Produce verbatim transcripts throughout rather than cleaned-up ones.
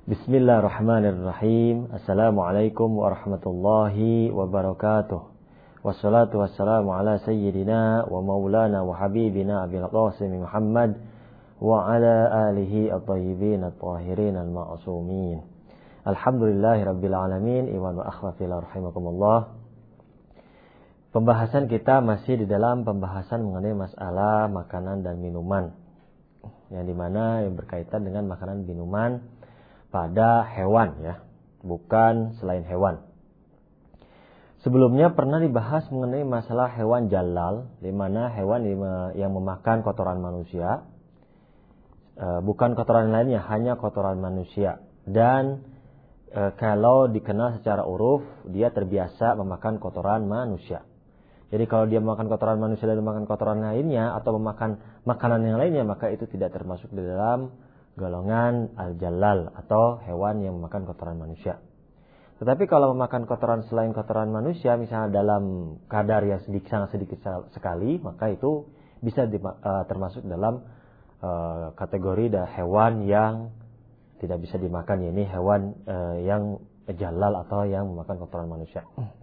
Bismillahirrahmanirrahim. Assalamualaikum warahmatullahi wabarakatuh. Wassalatu wassalamu ala sayyidina wa maulana wa habibina Abil Qasim Muhammad wa ala alihi at-tayyibin at-tahirin al-ma'sumin. Alhamdulillahi rabbil alamin. Iwan wa akhwati rahimakumullah. Pembahasan kita masih di dalam pembahasan mengenai masalah makanan dan minuman, yang dimana yang berkaitan dengan makanan dan minuman pada hewan, ya, bukan selain hewan. Sebelumnya pernah dibahas mengenai masalah hewan jalal, di mana hewan yang memakan kotoran manusia, bukan kotoran lainnya, hanya kotoran manusia. Dan e, kalau dikenal secara uruf, dia terbiasa memakan kotoran manusia. Jadi kalau dia memakan kotoran manusia dan memakan kotoran lainnya atau memakan makanan yang lainnya, maka itu tidak termasuk di dalam golongan al-jalal atau hewan yang memakan kotoran manusia. Tetapi kalau memakan kotoran selain kotoran manusia, misalnya dalam kadar yang sedikit, sangat sedikit sekali, maka itu bisa di, uh, termasuk dalam uh, kategori da hewan yang tidak bisa dimakan, yakni hewan uh, yang jalal atau yang memakan kotoran manusia.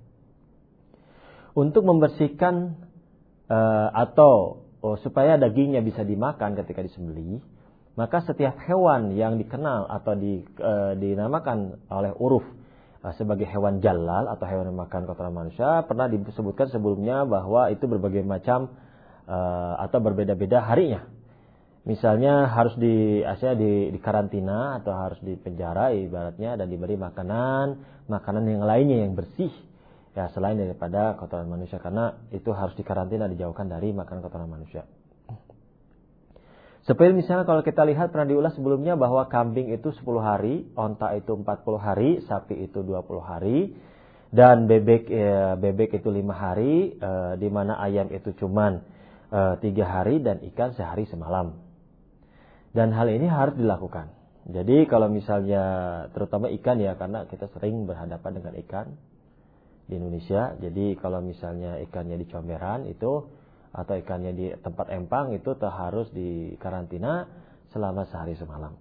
Untuk membersihkan uh, atau oh, supaya dagingnya bisa dimakan ketika disembelih, maka setiap hewan yang dikenal atau di, e, dinamakan oleh uruf e, sebagai hewan jalal atau hewan yang makan kotoran manusia, pernah disebutkan sebelumnya bahwa itu berbagai macam e, atau berbeda-beda harinya. Misalnya harus di aslinya di, di karantina atau harus di penjara ibaratnya, dan diberi makanan makanan yang lainnya yang bersih, ya, selain daripada kotoran manusia, karena itu harus dikarantina, dijauhkan dari makanan kotoran manusia. Seperti misalnya kalau kita lihat pernah diulas sebelumnya bahwa kambing itu sepuluh hari, onta itu empat puluh hari, sapi itu dua puluh hari, dan bebek ya, bebek itu lima hari, e, di mana ayam itu cuman e, tiga hari, dan ikan sehari semalam. Dan hal ini harus dilakukan. Jadi kalau misalnya terutama ikan, ya, karena kita sering berhadapan dengan ikan di Indonesia. Jadi kalau misalnya ikannya di comberan itu atau ikannya di tempat empang, itu tak harus dikarantina selama sehari semalam.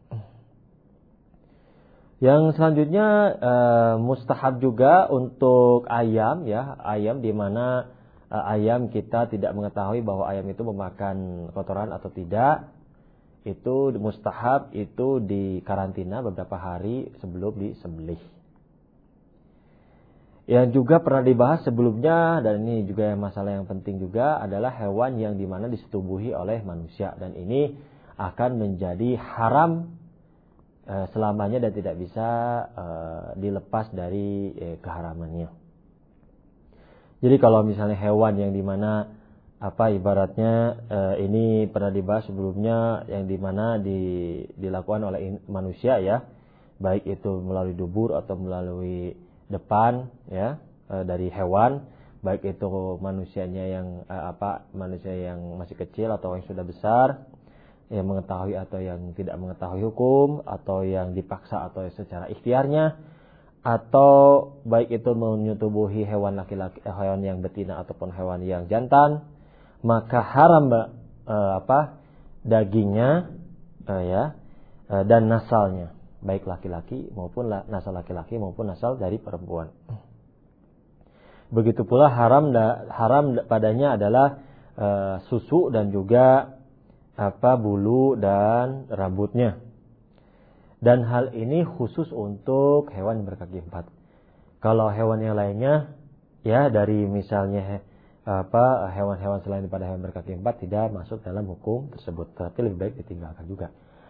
Yang selanjutnya e, mustahab juga untuk ayam, ya, ayam di mana e, ayam kita tidak mengetahui bahwa ayam itu memakan kotoran atau tidak, itu mustahab itu dikarantina beberapa hari sebelum disembelih. Yang juga pernah dibahas sebelumnya, dan ini juga masalah yang penting juga, adalah hewan yang dimana disetubuhi oleh manusia, dan ini akan menjadi haram e, selamanya dan tidak bisa e, dilepas dari e, keharamannya. Jadi kalau misalnya hewan yang dimana apa ibaratnya e, ini pernah dibahas sebelumnya, yang dimana di, dilakukan oleh manusia, ya, baik itu melalui dubur atau melalui depan, ya, e, dari hewan, baik itu manusianya yang e, apa manusia yang masih kecil atau yang sudah besar, yang mengetahui atau yang tidak mengetahui hukum, atau yang dipaksa atau secara ikhtiarnya, atau baik itu menyetubuhi hewan laki-laki, hewan yang betina ataupun hewan yang jantan, maka haram e, apa dagingnya, e, ya, e, dan nasalnya, baik laki-laki maupun nasal laki-laki maupun nasal dari perempuan. Begitu pula haram da, haram padanya adalah e, susu dan juga apa bulu dan rambutnya. Dan hal ini khusus untuk hewan berkaki empat. Kalau hewan yang lainnya, ya, dari misalnya apa hewan-hewan selain daripada hewan berkaki empat tidak masuk dalam hukum tersebut, tapi lebih baik ditinggalkan juga.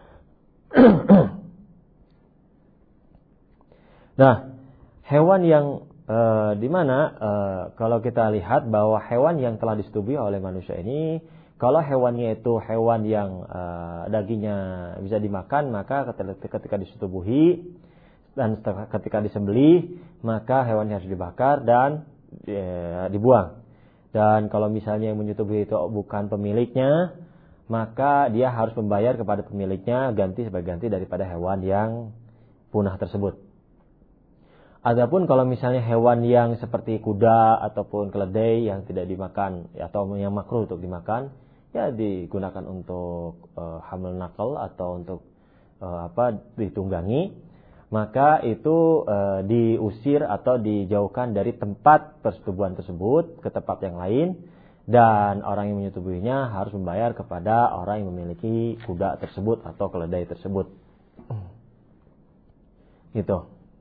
Nah, hewan yang e, di mana e, kalau kita lihat bahwa hewan yang telah disetubui oleh manusia ini, kalau hewannya itu hewan yang e, dagingnya bisa dimakan, maka ketika, ketika disetubuhi dan ketika disembelih, maka hewannya harus dibakar dan e, dibuang. Dan kalau misalnya yang menyetubuhi itu bukan pemiliknya, maka dia harus membayar kepada pemiliknya ganti sebagai ganti daripada hewan yang punah tersebut. Adapun kalau misalnya hewan yang seperti kuda ataupun keledai yang tidak dimakan, atau yang makruh untuk dimakan, ya digunakan untuk uh, hamil nakal atau untuk uh, apa ditunggangi, maka itu e, diusir atau dijauhkan dari tempat persetubuhan tersebut ke tempat yang lain, dan orang yang menyetubuhinya harus membayar kepada orang yang memiliki kuda tersebut atau keledai tersebut. Gitu.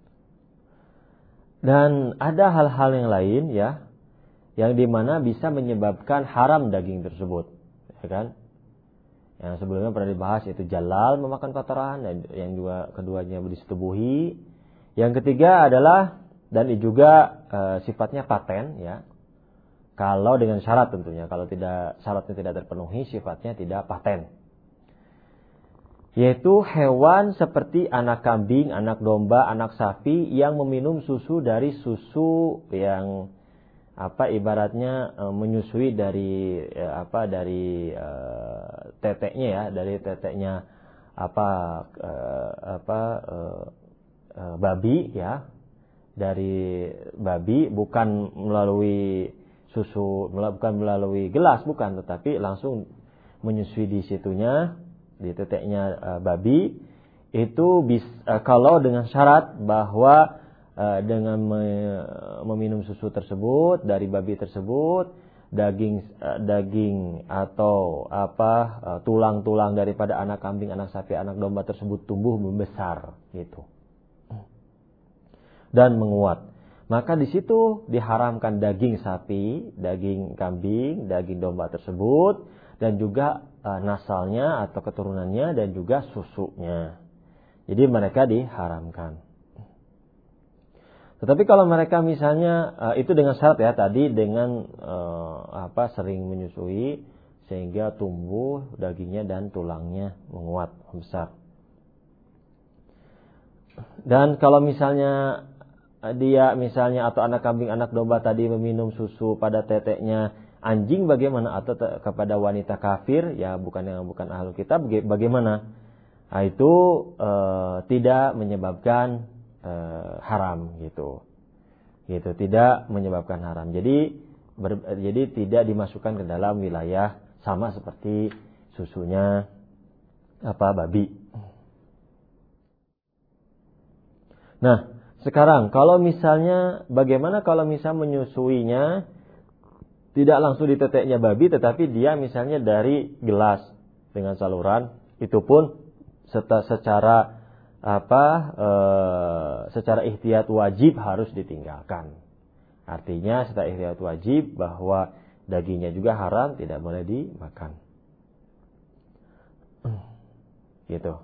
Dan ada hal-hal yang lain ya, yang dimana bisa menyebabkan haram daging tersebut, ya kan? Yang sebelumnya pernah dibahas yaitu jalal, memakan kotoran, dan yang juga keduanya disetubuhi. Yang ketiga adalah, dan juga e, sifatnya paten ya. Kalau dengan syarat tentunya, kalau tidak syaratnya tidak terpenuhi, sifatnya tidak paten. Yaitu hewan seperti anak kambing, anak domba, anak sapi yang meminum susu dari susu yang apa ibaratnya e, menyusui dari e, apa dari e, teteknya ya, dari teteknya apa e, apa e, e, babi ya, dari babi, bukan melalui susu, bukan melalui gelas, bukan, tetapi langsung menyusui di situnya, di teteknya e, babi. Itu bis, e, kalau dengan syarat bahwa dengan meminum susu tersebut dari babi tersebut, daging daging atau apa tulang-tulang daripada anak kambing, anak sapi, anak domba tersebut tumbuh membesar gitu dan menguat, maka di situ diharamkan daging sapi, daging kambing, daging domba tersebut, dan juga uh, nasalnya atau keturunannya, dan juga susunya. Jadi mereka diharamkan. Tetapi kalau mereka misalnya uh, itu dengan syarat ya tadi, dengan uh, apa sering menyusui sehingga tumbuh dagingnya dan tulangnya menguat besar. Dan kalau misalnya dia misalnya atau anak kambing, anak domba tadi meminum susu pada teteknya anjing, bagaimana? Atau te- kepada wanita kafir ya, bukan yang bukan ahlu kitab, bagaimana? Nah, itu uh, tidak menyebabkan Uh, haram gitu, gitu tidak menyebabkan haram. Jadi ber, jadi tidak dimasukkan ke dalam wilayah sama seperti susunya apa babi. Nah, sekarang kalau misalnya bagaimana kalau misal menyusuinya tidak langsung di teteknya babi, tetapi dia misalnya dari gelas dengan saluran, itu pun secara apa e, secara ihtiyat wajib harus ditinggalkan. Artinya secara ihtiyat wajib bahwa dagingnya juga haram, tidak boleh dimakan. Gitu.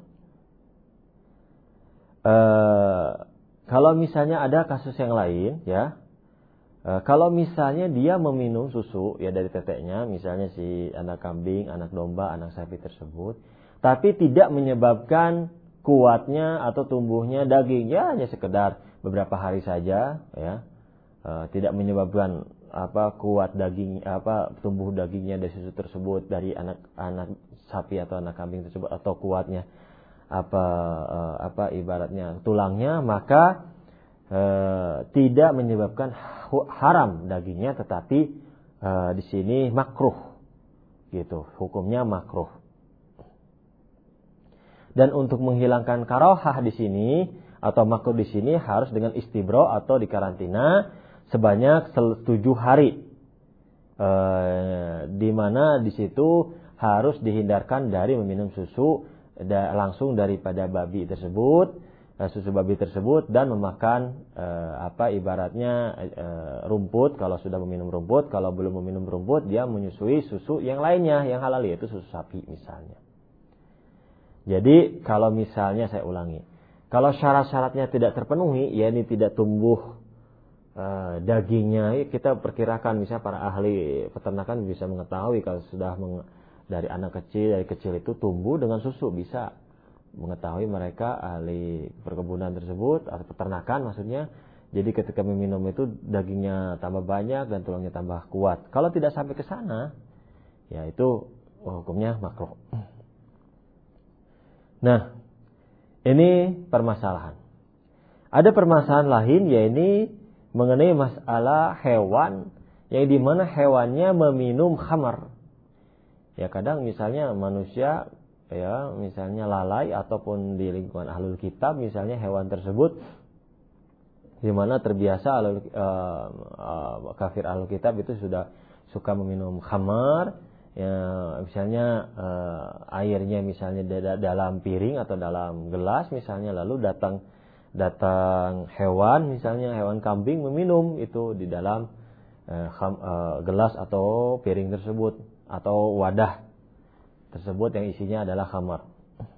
E, kalau misalnya ada kasus yang lain ya, e, kalau misalnya dia meminum susu ya dari teteknya, misalnya si anak kambing, anak domba, anak sapi tersebut, tapi tidak menyebabkan kuatnya atau tumbuhnya dagingnya, hanya sekedar beberapa hari saja ya, e, tidak menyebabkan apa kuat daging apa tumbuh dagingnya dari susu tersebut, dari anak anak sapi atau anak kambing tersebut, atau kuatnya apa e, apa ibaratnya tulangnya, maka e, tidak menyebabkan haram dagingnya, tetapi e, di sini makruh gitu, hukumnya makruh. Dan untuk menghilangkan karohah di sini atau makruh di sini harus dengan istibro atau dikarantina sebanyak tujuh hari, e, di mana di situ harus dihindarkan dari meminum susu da, langsung daripada babi tersebut, e, susu babi tersebut, dan memakan e, apa ibaratnya e, rumput. Kalau sudah meminum rumput, kalau belum meminum rumput, dia menyusui susu yang lainnya yang halal, yaitu susu sapi misalnya. Jadi kalau misalnya saya ulangi, kalau syarat-syaratnya tidak terpenuhi, yakni tidak tumbuh e, dagingnya, kita perkirakan misalnya para ahli peternakan bisa mengetahui kalau sudah meng, dari anak kecil, dari kecil itu tumbuh dengan susu, bisa mengetahui mereka ahli perkebunan tersebut atau peternakan maksudnya. Jadi ketika meminum itu dagingnya tambah banyak dan tulangnya tambah kuat. Kalau tidak sampai ke sana, ya itu hukumnya makruh. Nah, ini permasalahan. Ada permasalahan lain, yaitu mengenai masalah hewan yang dimana hewannya meminum khamar. Ya kadang misalnya manusia ya, misalnya lalai ataupun di lingkungan ahlul kitab misalnya hewan tersebut di mana terbiasa ahlul, uh, uh, kafir ahlul kitab itu sudah suka meminum khamar, ya, misalnya uh, airnya misalnya dalam piring atau dalam gelas misalnya, lalu datang datang hewan misalnya hewan kambing meminum itu di dalam uh, kham, uh, gelas atau piring tersebut atau wadah tersebut yang isinya adalah khamar.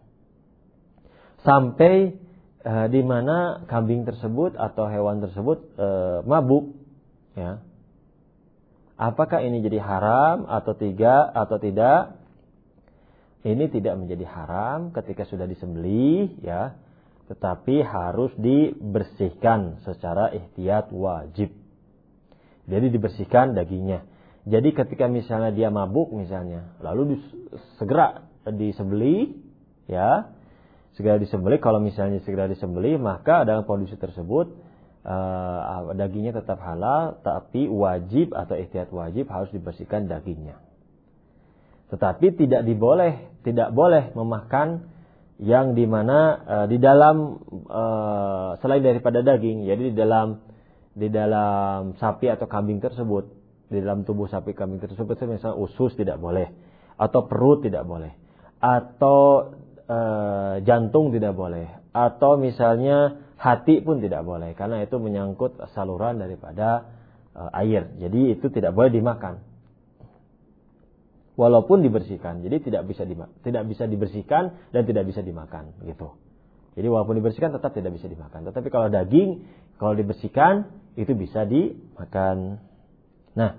Sampai uh, di mana kambing tersebut atau hewan tersebut uh, mabuk, ya. Apakah ini jadi haram atau tidak atau tidak? Ini tidak menjadi haram ketika sudah disembelih, ya. Tetapi harus dibersihkan secara ihtiyat wajib. Jadi dibersihkan dagingnya. Jadi ketika misalnya dia mabuk misalnya, lalu dis, segera disembelih, ya, segera disembelih. Kalau misalnya segera disembelih, maka dalam kondisi tersebut uh, dagingnya tetap halal, tapi wajib atau ihtiyat wajib harus dibersihkan dagingnya. Tetapi tidak diboleh, tidak boleh memakan yang dimana uh, di dalam uh, selain daripada daging, jadi di dalam di dalam sapi atau kambing tersebut. Di dalam tubuh sapi kambing tersebut misalnya usus tidak boleh, atau perut tidak boleh, atau e, jantung tidak boleh, atau misalnya hati pun tidak boleh, karena itu menyangkut saluran daripada e, air. Jadi itu tidak boleh dimakan, walaupun dibersihkan. Jadi tidak bisa dima- tidak bisa dibersihkan dan tidak bisa dimakan, gitu. Jadi walaupun dibersihkan tetap tidak bisa dimakan. Tetapi kalau daging, kalau dibersihkan itu bisa dimakan. Nah,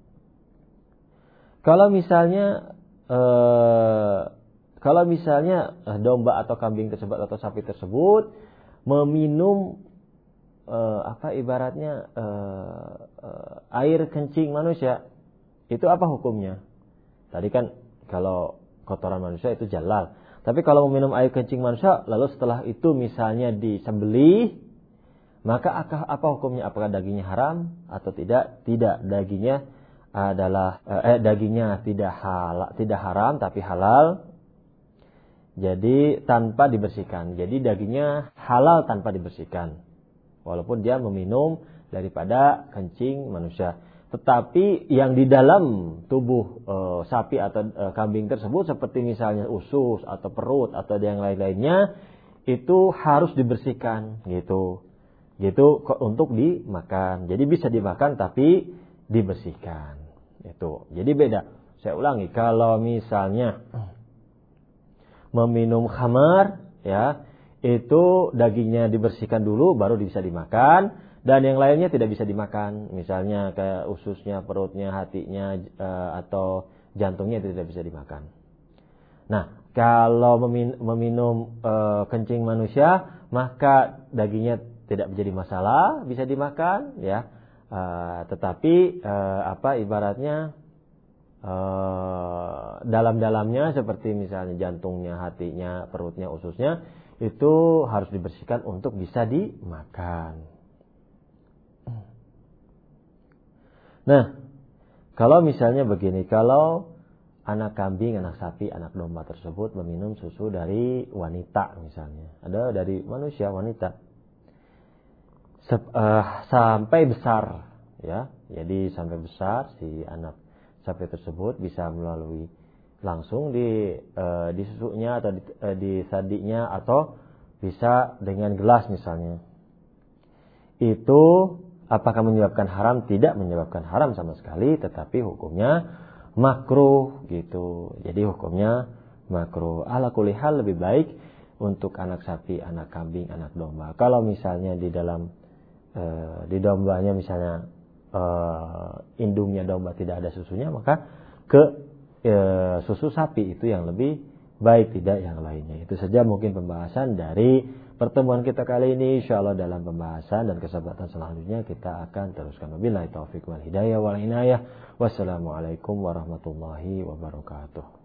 kalau misalnya eh, kalau misalnya domba atau kambing tersebut atau sapi tersebut meminum eh, apa ibaratnya eh, eh, air kencing manusia, itu apa hukumnya? Tadi kan kalau kotoran manusia itu halal. Tapi kalau meminum air kencing manusia lalu setelah itu misalnya disembelih, maka apa hukumnya? Apakah dagingnya haram atau tidak? Tidak, dagingnya adalah eh dagingnya tidak halal, tidak haram tapi halal. Jadi tanpa dibersihkan. Jadi dagingnya halal tanpa dibersihkan. Walaupun dia meminum daripada kencing manusia. Tetapi yang di dalam tubuh e, sapi atau e, kambing tersebut seperti misalnya usus atau perut atau yang lain-lainnya itu harus dibersihkan, gitu. Gitu untuk dimakan. Jadi bisa dimakan tapi dibersihkan. Itu. Jadi beda. Saya ulangi, kalau misalnya meminum khamar, ya, itu dagingnya dibersihkan dulu baru bisa dimakan, dan yang lainnya tidak bisa dimakan. Misalnya kayak ususnya, perutnya, hatinya atau jantungnya itu tidak bisa dimakan. Nah, kalau meminum kencing manusia, maka dagingnya tidak menjadi masalah, bisa dimakan, ya. Uh, tetapi uh, apa ibaratnya uh, dalam-dalamnya seperti misalnya jantungnya, hatinya, perutnya, ususnya itu harus dibersihkan untuk bisa dimakan. Nah, kalau misalnya begini, kalau anak kambing, anak sapi, anak domba tersebut meminum susu dari wanita misalnya, ada dari manusia wanita. Sep, uh, sampai besar, ya, jadi sampai besar si anak sapi tersebut bisa melalui langsung di uh, di susunya atau di, uh, di sadinya atau bisa dengan gelas misalnya. Itu apakah menyebabkan haram? Tidak menyebabkan haram sama sekali, tetapi hukumnya makruh, gitu. Jadi hukumnya makruh. Ala kulli hal lebih baik untuk anak sapi, anak kambing, anak domba. Kalau misalnya di dalam Uh, di dombanya misalnya uh, indungnya domba tidak ada susunya, maka ke uh, susu sapi itu yang lebih baik, tidak yang lainnya. Itu saja mungkin pembahasan dari pertemuan kita kali ini. Insyaallah dalam pembahasan dan kesempatan selanjutnya kita akan teruskan. Wabillahi taufiq wal hidayah wal inayah. Wassalamualaikum warahmatullahi wabarakatuh.